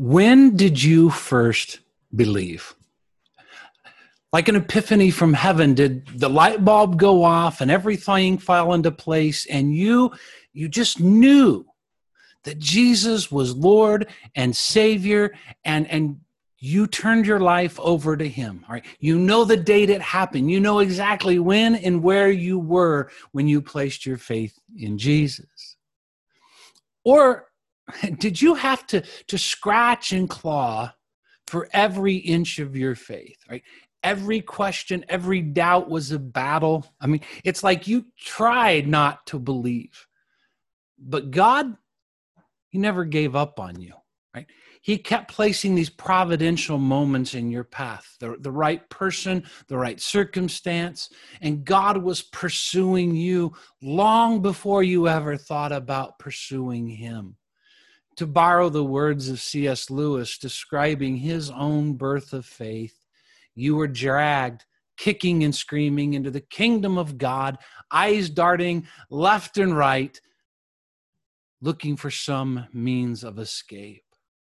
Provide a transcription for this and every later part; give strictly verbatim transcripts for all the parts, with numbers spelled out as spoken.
When did you first believe? Like an epiphany from heaven, did the light bulb go off and everything fell into place and you you just knew that Jesus was Lord and Savior, and and you turned your life over to him? All right. You know the date it happened. You know exactly when and where you were when you placed your faith in Jesus. Or did you have to, to scratch and claw for every inch of your faith, right? Every question, every doubt was a battle. I mean, it's like you tried not to believe. But God, he never gave up on you, right? He kept placing these providential moments in your path, the, the right person, the right circumstance, and God was pursuing you long before you ever thought about pursuing him. To borrow the words of C S Lewis describing his own birth of faith, you were dragged, kicking and screaming, into the kingdom of God, eyes darting left and right, looking for some means of escape.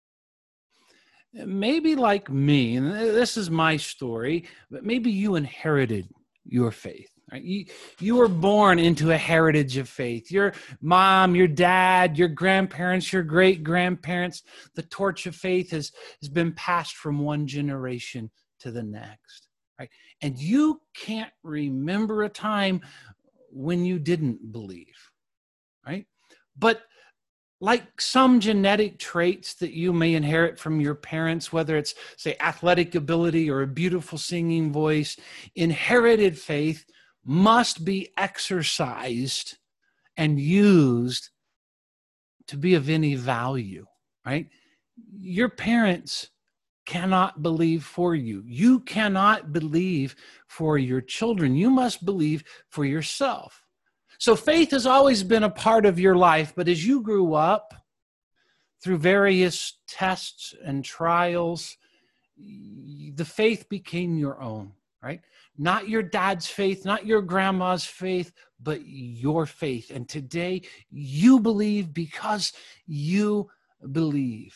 Maybe like me, and this is my story, but maybe you inherited your faith. Right? You, you were born into a heritage of faith. Your mom, your dad, your grandparents, your great-grandparents, the torch of faith has, has been passed from one generation to the next. Right? And you can't remember a time when you didn't believe. Right? But like some genetic traits that you may inherit from your parents, whether it's, say, athletic ability or a beautiful singing voice, inherited faith must be exercised and used to be of any value, right? Your parents cannot believe for you. You cannot believe for your children. You must believe for yourself. So faith has always been a part of your life, but as you grew up through various tests and trials, the faith became your own, right? Not your dad's faith, not your grandma's faith, but your faith. And today you believe because you believe.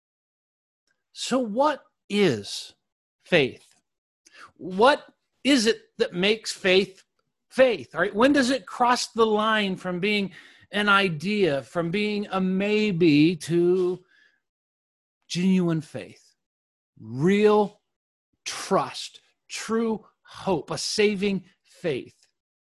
So what is faith? What is it that makes faith faith? All right, when does it cross the line from being an idea, from being a maybe, to genuine faith, real trust, true hope, a saving faith?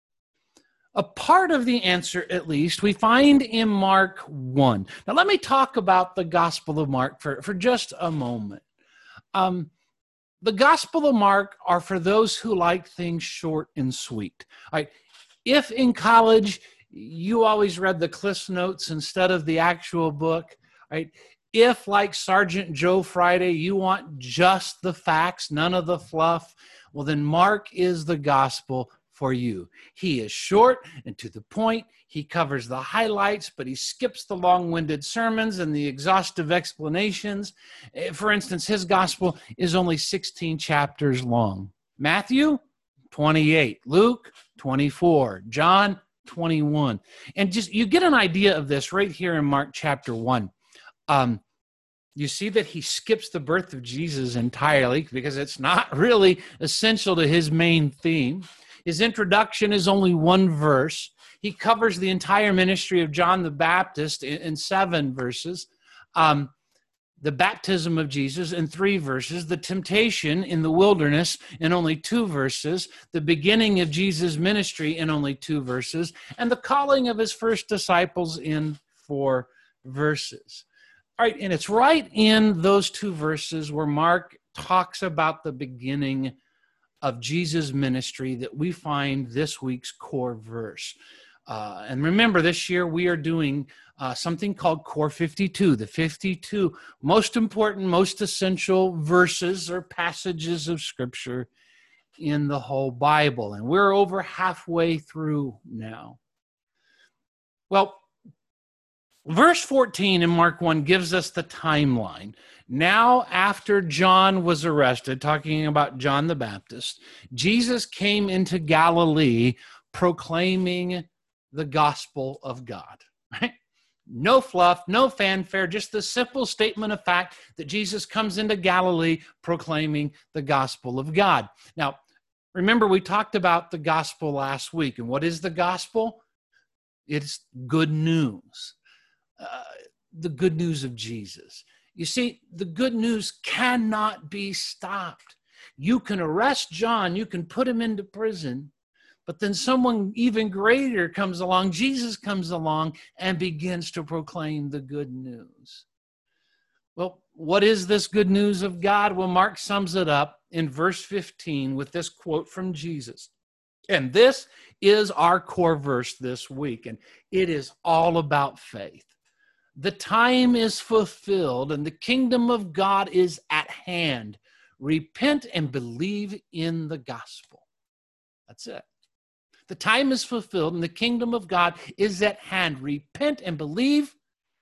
A part of the answer, at least, we find in Mark one. Now, let me talk about the Gospel of Mark for, for just a moment. Um, the Gospel of Mark are for those who like things short and sweet. All right, if in college you always read the Cliff Notes instead of the actual book, right? If, like Sergeant Joe Friday, you want just the facts, none of the fluff, well, then Mark is the gospel for you. He is short and to the point. He covers the highlights, but he skips the long-winded sermons and the exhaustive explanations. For instance, his gospel is only sixteen chapters long. Matthew, twenty-eight. Luke, twenty-four. John, twenty-one. And just you get an idea of this right here in Mark chapter one. Um, you see that he skips the birth of Jesus entirely because it's not really essential to his main theme. His introduction is only one verse. He covers the entire ministry of John the Baptist in, in seven verses. Um, the baptism of Jesus in three verses. The temptation in the wilderness in only two verses. The beginning of Jesus' ministry in only two verses. And the calling of his first disciples in four verses. All right, and it's right in those two verses where Mark talks about the beginning of Jesus' ministry that we find this week's core verse. Uh, and remember, this year we are doing uh, something called Core fifty-two, the fifty-two most important, most essential verses or passages of Scripture in the whole Bible. And we're over halfway through now. Well, verse fourteen in Mark one gives us the timeline. Now, after John was arrested, talking about John the Baptist, Jesus came into Galilee proclaiming the gospel of God. Right? No fluff, no fanfare, just the simple statement of fact that Jesus comes into Galilee proclaiming the gospel of God. Now, remember, we talked about the gospel last week. And what is the gospel? It's good news. Uh, the good news of Jesus. You see, the good news cannot be stopped. You can arrest John, you can put him into prison, but then someone even greater comes along, Jesus comes along and begins to proclaim the good news. Well, what is this good news of God? Well, Mark sums it up in verse fifteen with this quote from Jesus. And this is our core verse this week, and it is all about faith. The time is fulfilled, and the kingdom of God is at hand. Repent and believe in the gospel. That's it. The time is fulfilled, and the kingdom of God is at hand. Repent and believe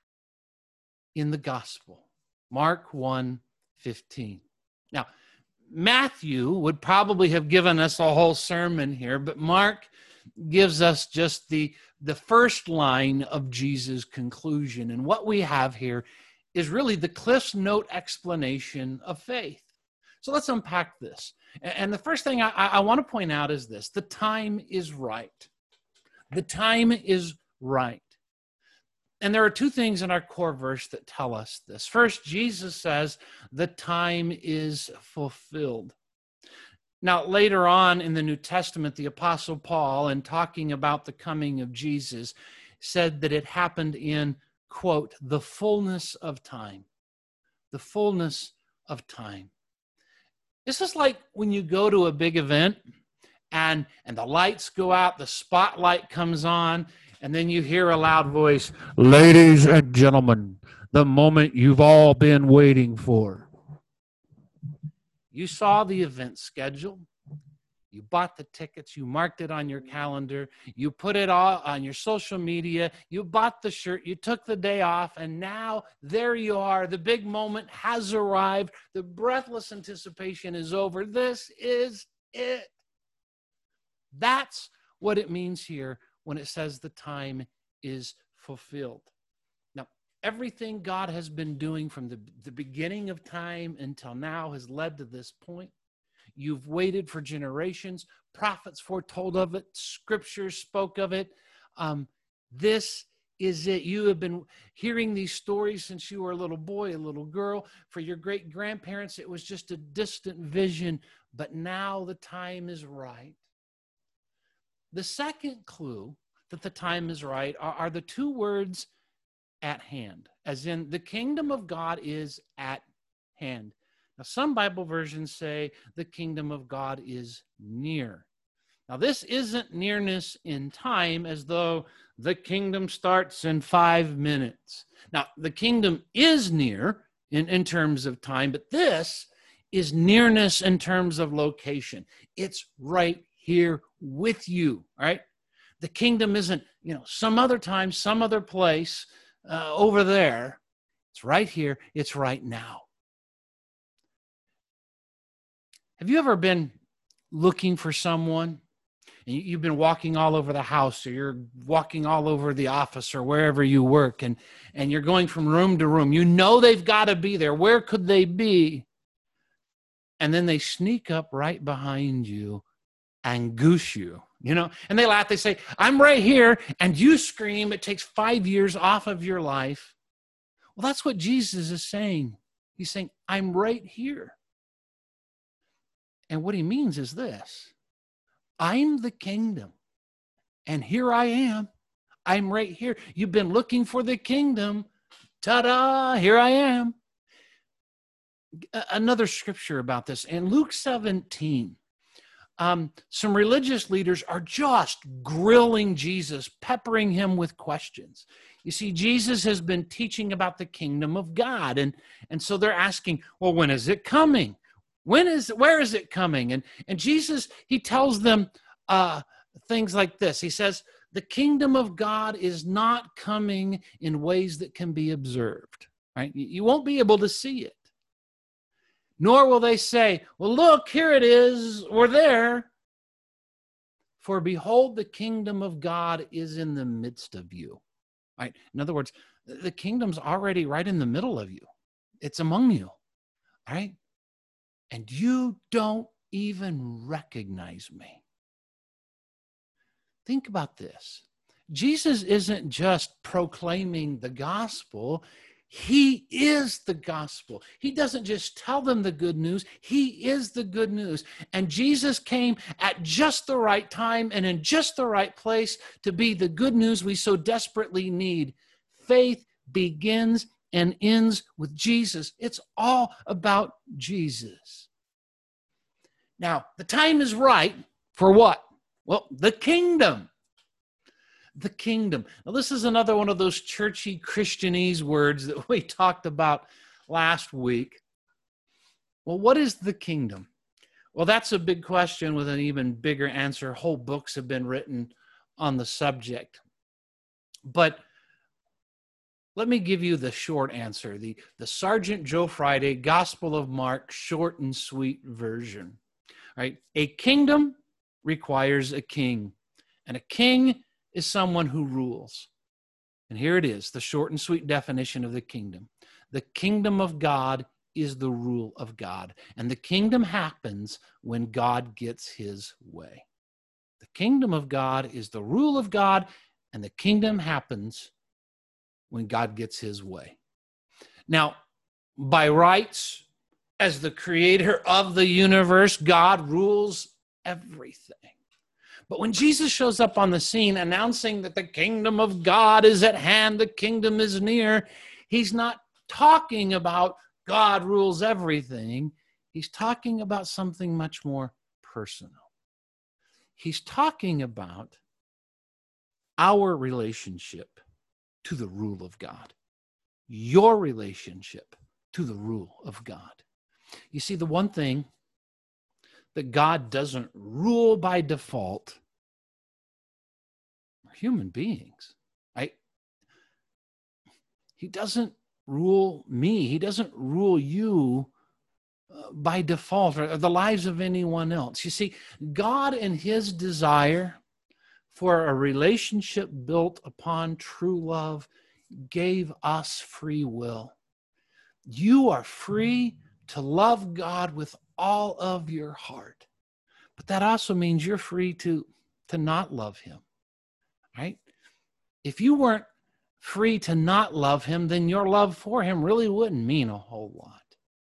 in the gospel. Mark one fifteen. Now, Matthew would probably have given us a whole sermon here, but Mark gives us just the, the first line of Jesus' conclusion. And what we have here is really the Cliff's Note explanation of faith. So let's unpack this. And the first thing I, I want to point out is this: the time is right. The time is right. And there are two things in our core verse that tell us this. First, Jesus says the time is fulfilled. Now, later on in the New Testament, the Apostle Paul, in talking about the coming of Jesus, said that it happened in, quote, the fullness of time. The fullness of time. This is like when you go to a big event and, and the lights go out, the spotlight comes on, and then you hear a loud voice, "Ladies and gentlemen, the moment you've all been waiting for." You saw the event schedule. You bought the tickets. You marked it on your calendar. You put it all on your social media. You bought the shirt. You took the day off. And now there you are. The big moment has arrived. The breathless anticipation is over. This is it. That's what it means here when it says the time is fulfilled. Now, everything God has been doing from the, the beginning of time until now has led to this point. You've waited for generations. Prophets foretold of it. Scriptures spoke of it. Um, this is it. You have been hearing these stories since you were a little boy, a little girl. For your great-grandparents, it was just a distant vision. But now the time is right. The second clue that the time is right are, are the two words "at hand," as in the kingdom of God is at hand. Now, some Bible versions say the kingdom of God is near. Now, this isn't nearness in time as though the kingdom starts in five minutes. Now, the kingdom is near in, in terms of time, but this is nearness in terms of location. It's right here with you, all right? The kingdom isn't, you know, some other time, some other place uh, over there. It's right here. It's right now. Have you ever been looking for someone and you've been walking all over the house, or you're walking all over the office or wherever you work, and, and you're going from room to room? You know they've got to be there. Where could they be? And then they sneak up right behind you and goose you, you know, and they laugh. They say, "I'm right here." And you scream. It takes five years off of your life. Well, that's what Jesus is saying. He's saying, "I'm right here." And what he means is this: I'm the kingdom, and here I am. I'm right here. You've been looking for the kingdom. Ta-da, here I am. Another scripture about this, in Luke seventeen, um, some religious leaders are just grilling Jesus, peppering him with questions. You see, Jesus has been teaching about the kingdom of God, and, and so they're asking, well, when is it coming? When is, where is it coming? And, and Jesus, he tells them uh, things like this. He says, the kingdom of God is not coming in ways that can be observed, right? You won't be able to see it. Nor will they say, well, look, here it is, or there. For behold, the kingdom of God is in the midst of you. right? In other words, the kingdom's already right in the middle of you. It's among you, right? And you don't even recognize me. Think about this. Jesus isn't just proclaiming the gospel. He is the gospel. He doesn't just tell them the good news. He is the good news. And Jesus came at just the right time and in just the right place to be the good news we so desperately need. Faith begins and ends with Jesus. It's all about Jesus. Now, the time is right for what? Well, the kingdom. The kingdom. Now, this is another one of those churchy Christianese words that we talked about last week. Well, what is the kingdom? Well, that's a big question with an even bigger answer. Whole books have been written on the subject. But let me give you the short answer, the, the Sergeant Joe Friday Gospel of Mark short and sweet version. Right? A kingdom requires a king, and a king is someone who rules. And here it is, the short and sweet definition of the kingdom. The kingdom of God is the rule of God, and the kingdom happens when God gets his way. The kingdom of God is the rule of God, and the kingdom happens when God gets his way. Now, by rights, as the creator of the universe, God rules everything. But when Jesus shows up on the scene announcing that the kingdom of God is at hand, the kingdom is near, he's not talking about God rules everything. He's talking about something much more personal. He's talking about our relationship to the rule of God, your relationship to the rule of God. You see, the one thing that God doesn't rule by default are human beings. Right? He doesn't rule me. He doesn't rule you uh, by default or the lives of anyone else. You see, God in his desire for a relationship built upon true love gave us free will. You are free to love God with all of your heart. But that also means you're free to, to not love him, right? If you weren't free to not love him, then your love for him really wouldn't mean a whole lot.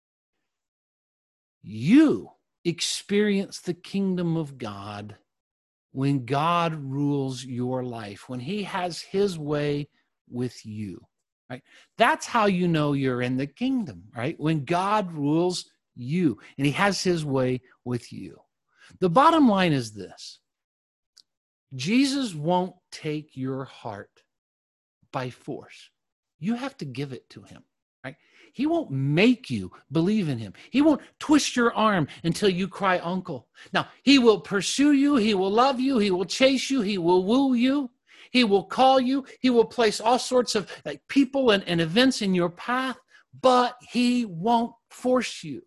You experience the kingdom of God when God rules your life, when he has his way with you, right? That's how you know you're in the kingdom, right? When God rules you and he has his way with you. The bottom line is this: Jesus won't take your heart by force. You have to give it to him, right? He won't make you believe in him. He won't twist your arm until you cry uncle. Now, he will pursue you. He will love you. He will chase you. He will woo you. He will call you. He will place all sorts of like people and, and events in your path, but he won't force you.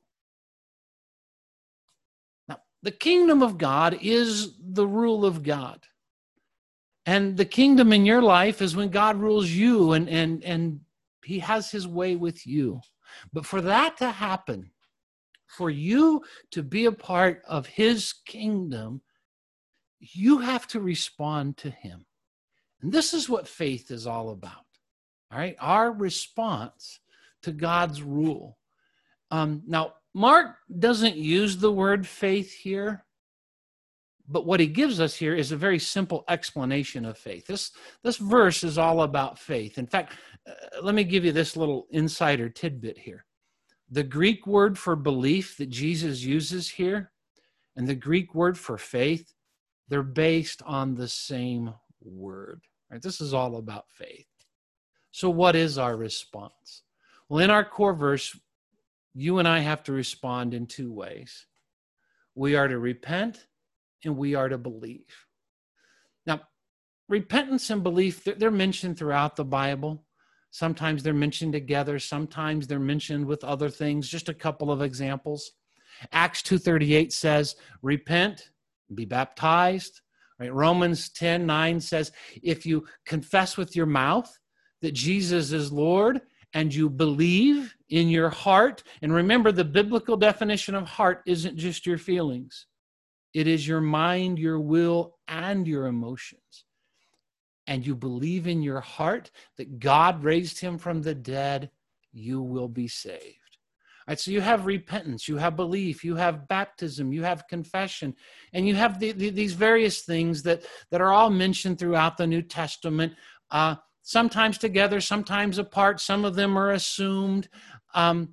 Now, the kingdom of God is the rule of God. And the kingdom in your life is when God rules you and, and, and he has his way with you. But for that to happen, for you to be a part of his kingdom, you have to respond to him. And this is what faith is all about, all right? Our response to God's rule. Um, now, Mark doesn't use the word faith here, but what he gives us here is a very simple explanation of faith. This, this verse is all about faith. In fact, uh, let me give you this little insider tidbit here. The Greek word for belief that Jesus uses here and the Greek word for faith, they're based on the same word. Right? This is all about faith. So what is our response? Well, in our core verse, you and I have to respond in two ways. We are to repent and we are to believe. Now, repentance and belief, they're mentioned throughout the Bible. Sometimes they're mentioned together. Sometimes they're mentioned with other things. Just a couple of examples. Acts two thirty-eight says, repent, be baptized. Right? Romans ten nine says, if you confess with your mouth that Jesus is Lord, and you believe in your heart. And remember, the biblical definition of heart isn't just your feelings. It is your mind, your will, and your emotions. And you believe in your heart that God raised him from the dead, you will be saved. All right, so you have repentance, you have belief, you have baptism, you have confession, and you have the, the, these various things that, that are all mentioned throughout the New Testament, uh, sometimes together, sometimes apart. Some of them are assumed. Um,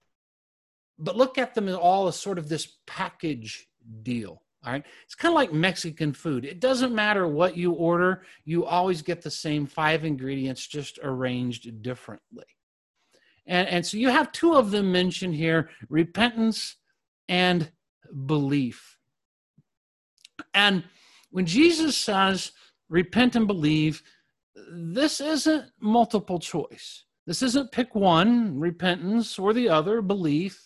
but look at them all as sort of this package deal. All right. It's kind of like Mexican food. It doesn't matter what you order. You always get the same five ingredients, just arranged differently. And, and so you have two of them mentioned here, repentance and belief. And when Jesus says, repent and believe, this isn't multiple choice. This isn't pick one, repentance, or the other, belief.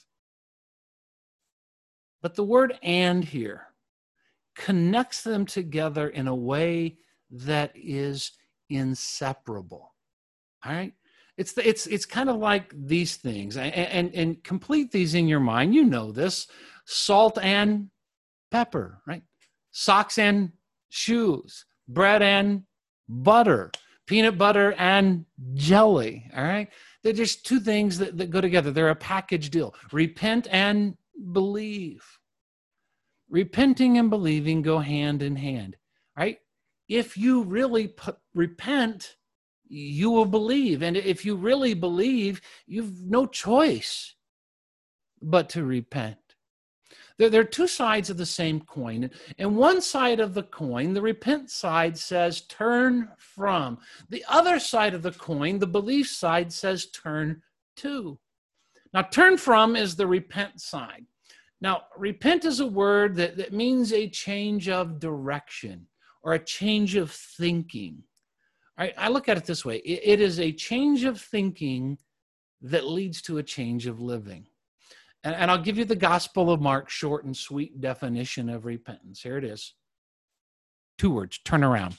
But the word and here connects them together in a way that is inseparable. All right? It's the, it's it's kind of like these things, and, and and complete these in your mind. You know this: salt and pepper, right? Socks and shoes, bread and butter, peanut butter and jelly. All right, they're just two things that, that go together. They're a package deal. Repent and believe. Repenting and believing go hand in hand, right? If you really put, repent, you will believe. And if you really believe, you've no choice but to repent. There, there are two sides of the same coin. And one side of the coin, the repent side, says turn from. The other side of the coin, the belief side, says turn to. Now, turn from is the repent side. Now, repent is a word that, that means a change of direction or a change of thinking. I, I look at it this way. It, it is a change of thinking that leads to a change of living. And, and I'll give you the Gospel of Mark, short and sweet definition of repentance. Here it is. Two words, turn around.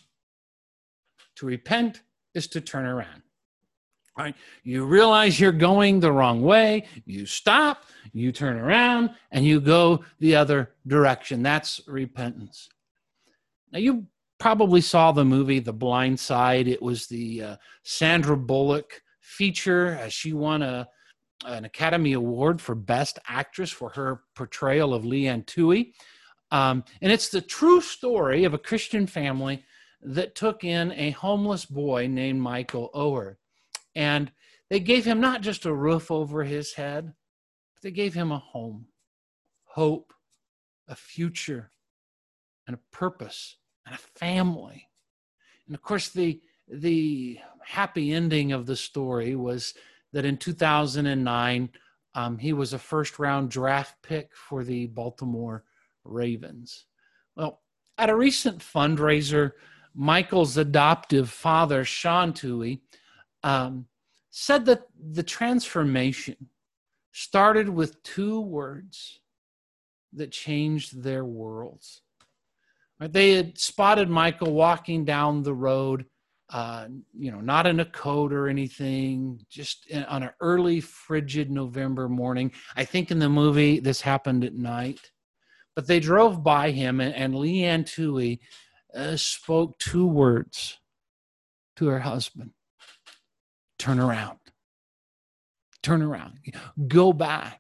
To repent is to turn around. All right? You realize you're going the wrong way. You stop, you turn around, and you go the other direction. That's repentance. Now, you probably saw the movie The Blind Side. It was the uh, Sandra Bullock feature. Uh, she won a, an Academy Award for Best Actress for her portrayal of Leanne Tui. Um, and it's the true story of a Christian family that took in a homeless boy named Michael Oher. And they gave him not just a roof over his head, but they gave him a home, hope, a future, and a purpose, and a family. And of course, the, the happy ending of the story was that in two thousand nine, um, he was a first-round draft pick for the Baltimore Ravens. Well, at a recent fundraiser, Michael's adoptive father, Sean Tui, um, said that the transformation started with two words that changed their worlds. They had spotted Michael walking down the road, uh, you know, not in a coat or anything, just in, on an early, frigid November morning. I think in the movie this happened at night. But they drove by him, and, and Leanne Tui uh, spoke two words to her husband. Turn around. Turn around. Go back.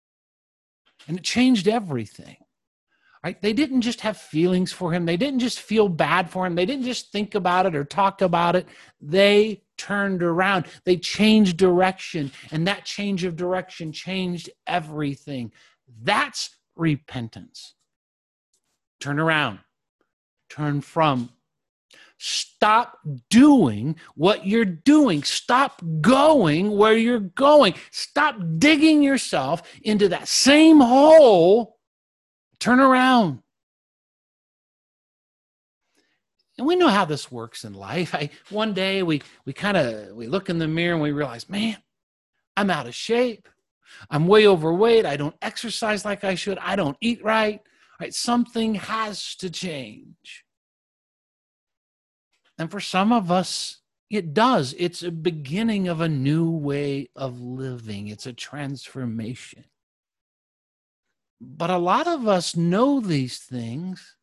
And it changed everything. Right? They didn't just have feelings for him. They didn't just feel bad for him. They didn't just think about it or talk about it. They turned around. They changed direction. And that change of direction changed everything. That's repentance. Turn around. Turn from. Stop doing what you're doing. Stop going where you're going. Stop digging yourself into that same hole. Turn around. And we know how this works in life. I, one day we we kind of we look in the mirror and we realize, man, I'm out of shape. I'm way overweight. I don't exercise like I should. I don't eat right. Right? Something has to change. And for some of us, It does. It's a beginning of a new way of living. It's a transformation. But a lot of us know these things,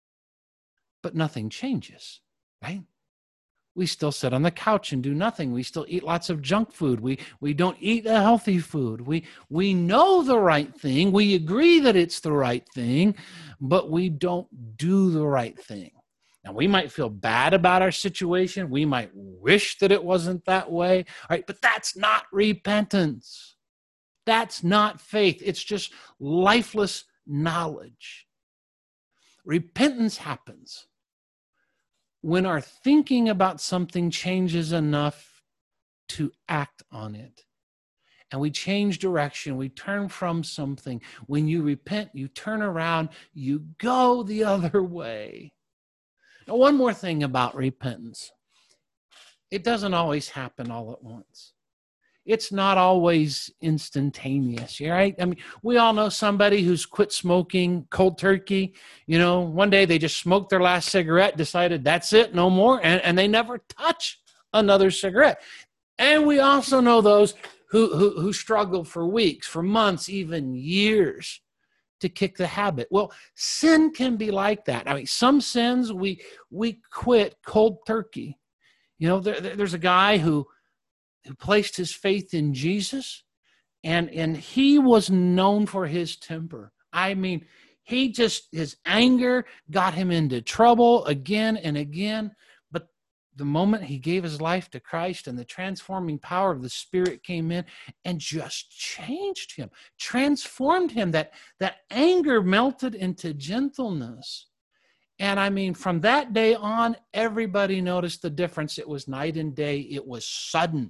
but nothing changes, right? We still sit on the couch and do nothing. We still eat lots of junk food. We we don't eat a healthy food. We we know the right thing. We agree that it's the right thing, but we don't do the right thing. Now, we might feel bad about our situation. We might wish that it wasn't that way, all right? But that's not repentance. That's not faith. It's just lifeless knowledge. Repentance happens when our thinking about something changes enough to act on it. And we change direction. We turn from something. When you repent, you turn around, you go the other way. Now, one more thing about repentance. It doesn't always happen all at once. It's not always instantaneous, right? I mean, we all know somebody who's quit smoking cold turkey. You know, one day they just smoked their last cigarette, decided that's it, no more, and, and they never touch another cigarette. And we also know those who, who, who struggle for weeks, for months, even years to kick the habit. Well, sin can be like that. I mean, some sins we we quit cold turkey. You know, there, there's a guy who who placed his faith in Jesus, and, and he was known for his temper. I mean, he just, his anger got him into trouble again and again. But the moment he gave his life to Christ and the transforming power of the Spirit came in and just changed him, transformed him, that, that anger melted into gentleness. And I mean, from that day on, everybody noticed the difference. It was night and day. It was sudden.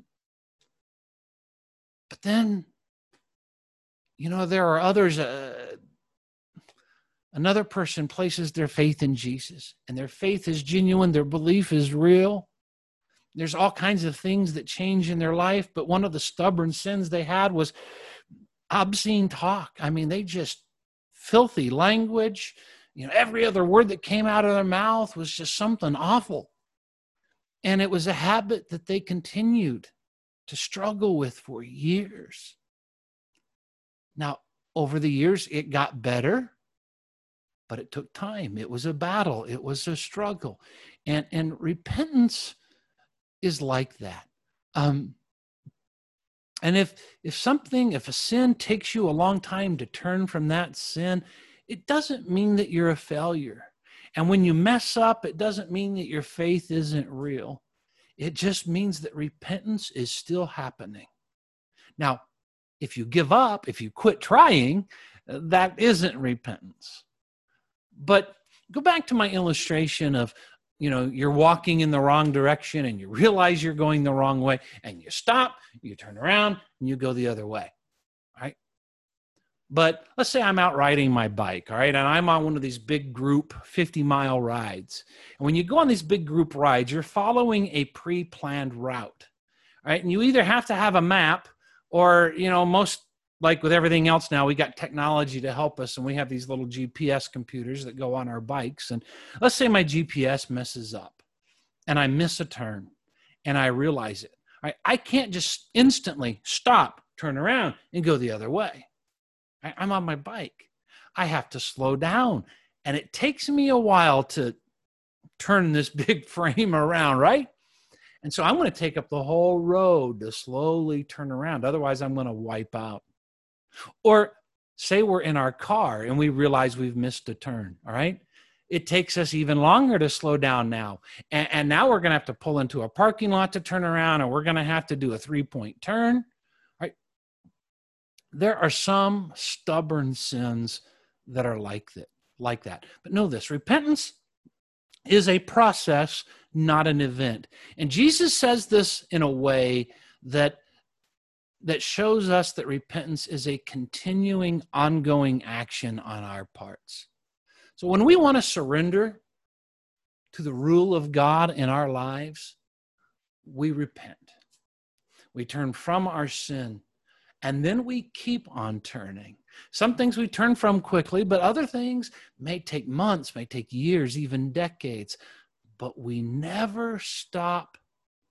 But then, you know, there are others, uh, another person places their faith in Jesus, and their faith is genuine, their belief is real. There's all kinds of things that change in their life, but one of the stubborn sins they had was obscene talk. I mean, they just, filthy language, you know, every other word that came out of their mouth was just something awful. And it was a habit that they continued to struggle with for years. Now, over the years, it got better, but it took time. It was a battle. It was a struggle. And, and repentance is like that. Um, and if, if something, if a sin takes you a long time to turn from that sin, it doesn't mean that you're a failure. And when you mess up, it doesn't mean that your faith isn't real. It just means that repentance is still happening. Now, if you give up, if you quit trying, that isn't repentance. But go back to my illustration of, you know, you're walking in the wrong direction and you realize you're going the wrong way and you stop, you turn around and you go the other way, right? But let's say I'm out riding my bike, all right, and I'm on one of these big group fifty-mile rides. And when you go on these big group rides, you're following a pre-planned route, right? And you either have to have a map or, you know, most, like with everything else now, we got technology to help us, and we have these little G P S computers that go on our bikes. And let's say my G P S messes up and I miss a turn and I realize it, all right? I can't just instantly stop, turn around, and go the other way. I'm on my bike. I have to slow down. And it takes me a while to turn this big frame around, right? And so I'm going to take up the whole road to slowly turn around. Otherwise, I'm going to wipe out. Or say we're in our car and we realize we've missed a turn, all right? It takes us even longer to slow down now. And, and now we're going to have to pull into a parking lot to turn around, and we're going to have to do a three-point turn. There are some stubborn sins that are like that, like that. But know this, repentance is a process, not an event. And Jesus says this in a way that, that shows us that repentance is a continuing, ongoing action on our parts. So when we want to surrender to the rule of God in our lives, we repent. We turn from our sin. And then we keep on turning. Some things we turn from quickly, but other things may take months, may take years, even decades. But we never stop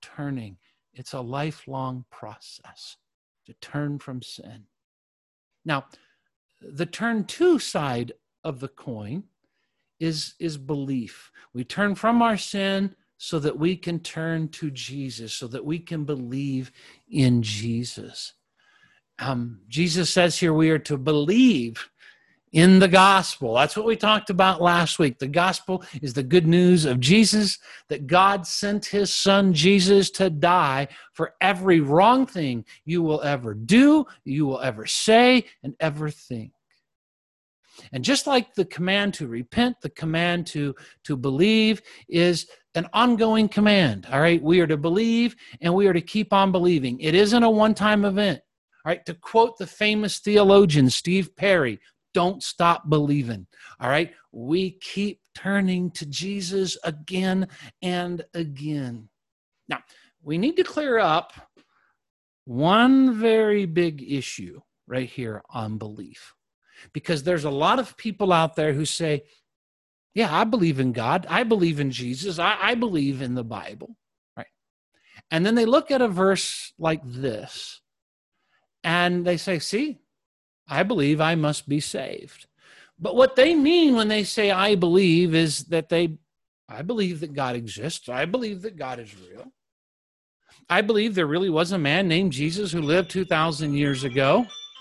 turning. It's a lifelong process to turn from sin. Now, the turn to side of the coin is, is belief. We turn from our sin so that we can turn to Jesus, so that we can believe in Jesus. Um, Jesus says here we are to believe in the gospel. That's what we talked about last week. The gospel is the good news of Jesus, that God sent his son Jesus to die for every wrong thing you will ever do, you will ever say, and ever think. And just like the command to repent, the command to, to believe is an ongoing command, all right? We are to believe, and we are to keep on believing. It isn't a one-time event, all right? To quote the famous theologian Steve Perry, don't stop believing, all right? We keep turning to Jesus again and again. Now, we need to clear up one very big issue right here on belief, because there's a lot of people out there who say, yeah, I believe in God. I believe in Jesus. I, I believe in the Bible, right? And then they look at a verse like this, and they say, see, I believe I must be saved. But what they mean when they say I believe is that they, I believe that God exists. I believe that God is real. I believe there really was a man named Jesus who lived two thousand years ago.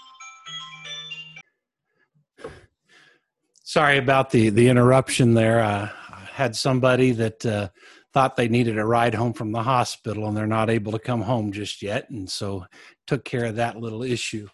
Sorry about the, the interruption there. Uh, I had somebody that uh, thought they needed a ride home from the hospital, and they're not able to come home just yet, and so took care of that little issue.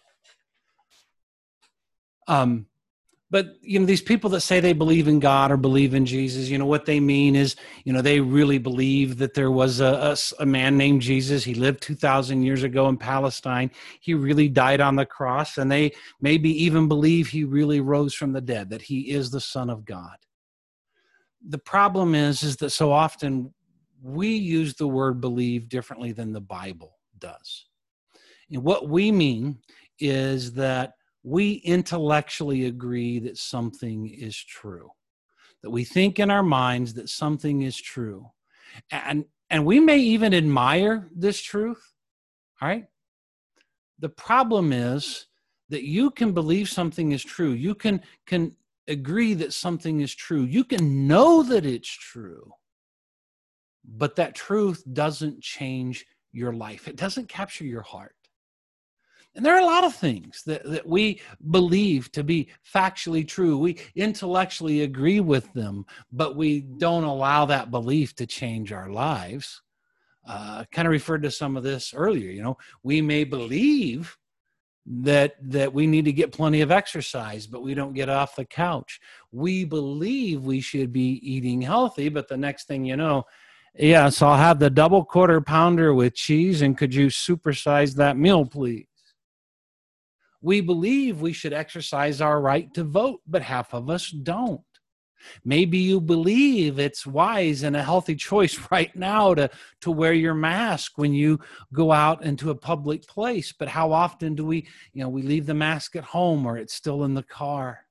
Um, but, you know, these people that say they believe in God or believe in Jesus, you know, what they mean is, you know, they really believe that there was a, a, a man named Jesus. He lived two thousand years ago in Palestine. He really died on the cross, and they maybe even believe he really rose from the dead, that he is the Son of God. The problem is, is that so often we use the word believe differently than the Bible does. And what we mean is that we intellectually agree that something is true, that we think in our minds that something is true. And, and we may even admire this truth, all right? The problem is that you can believe something is true. You can, can agree that something is true. You can know that it's true, but that truth doesn't change your life. It doesn't capture your heart. And there are a lot of things that, that we believe to be factually true. We intellectually agree with them, but we don't allow that belief to change our lives. Uh, I kind of referred to some of this earlier. You know, we may believe that that we need to get plenty of exercise, but we don't get off the couch. We believe we should be eating healthy, but the next thing you know, yeah, so I'll have the double quarter pounder with cheese, and could you supersize that meal, please? We believe we should exercise our right to vote, but half of us don't. Maybe you believe it's wise and a healthy choice right now to, to wear your mask when you go out into a public place, but how often do we, you know, we leave the mask at home or it's still in the car?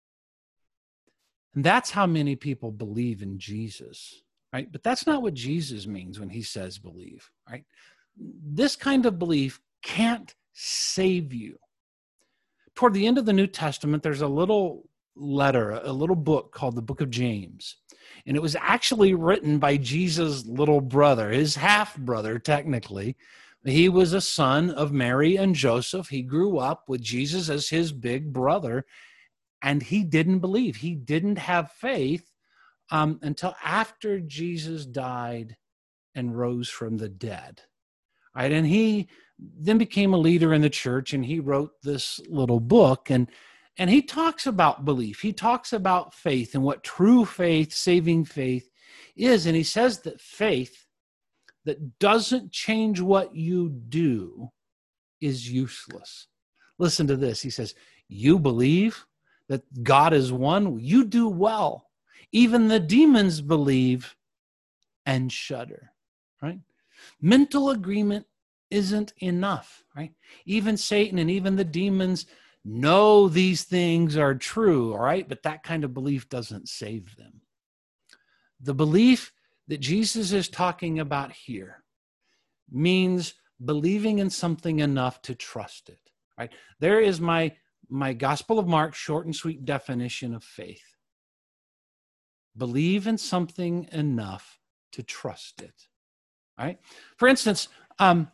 And that's how many people believe in Jesus, right? But that's not what Jesus means when he says believe, right? This kind of belief can't save you. Toward the end of the New Testament, there's a little letter, a little book called the Book of James. And it was actually written by Jesus' little brother, his half-brother, technically. He was a son of Mary and Joseph. He grew up with Jesus as his big brother, and he didn't believe. He didn't have faith um, until after Jesus died and rose from the dead. Right? And he then became a leader in the church, and he wrote this little book, and and he talks about belief. He talks about faith and what true faith, saving faith is. And he says that faith that doesn't change what you do is useless. Listen to this. He says, you believe that God is one, you do well. Even the demons believe and shudder, right? Mental agreement isn't enough, right? Even Satan and even the demons know these things are true, all right? But that kind of belief doesn't save them. The belief that Jesus is talking about here means believing in something enough to trust it, right? There is my, my Gospel of Mark short and sweet definition of faith. Believe in something enough to trust it, right? For instance, um,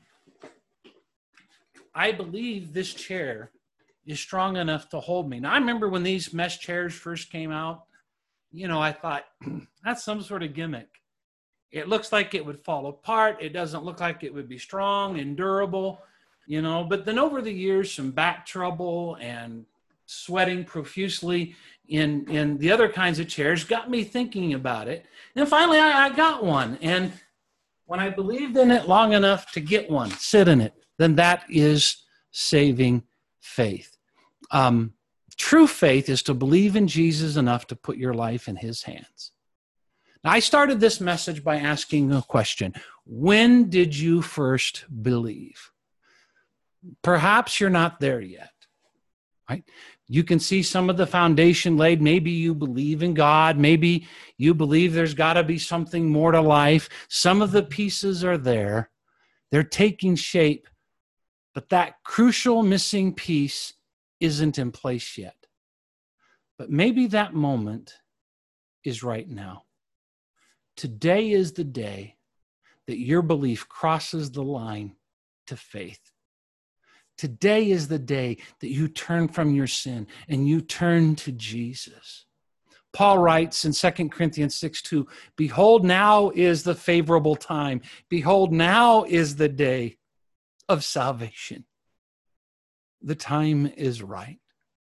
I believe this chair is strong enough to hold me. Now, I remember when these mesh chairs first came out, you know, I thought, that's some sort of gimmick. It looks like it would fall apart. It doesn't look like it would be strong and durable, you know. But then over the years, some back trouble and sweating profusely in, in the other kinds of chairs got me thinking about it. And finally, I, I got one. And when I believed in it long enough to get one, sit in it, then that is saving faith. Um, true faith is to believe in Jesus enough to put your life in his hands. Now, I started this message by asking a question. When did you first believe? Perhaps you're not there yet, right? You can see some of the foundation laid. Maybe you believe in God. Maybe you believe there's got to be something more to life. Some of the pieces are there. They're taking shape, but that crucial missing piece isn't in place yet. But maybe that moment is right now. Today is the day that your belief crosses the line to faith. Today is the day that you turn from your sin and you turn to Jesus. Paul writes in Second Corinthians six two, behold, now is the favorable time. Behold, now is the day of salvation. The time is right.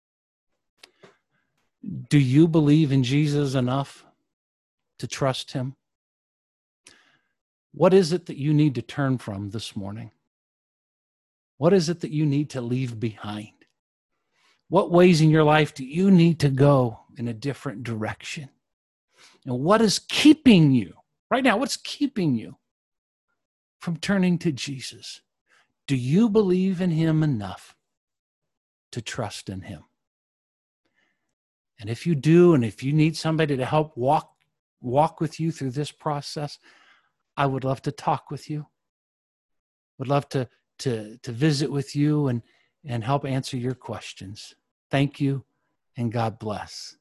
Do you believe in Jesus enough to trust him? What is it that you need to turn from this morning? What is it that you need to leave behind? What ways in your life do you need to go in a different direction? And what is keeping you, right now, what's keeping you from turning to Jesus? Do you believe in him enough to trust in him? And if you do, and if you need somebody to help walk, walk with you through this process, I would love to talk with you. Would love to, to, to visit with you and, and help answer your questions. Thank you, and God bless.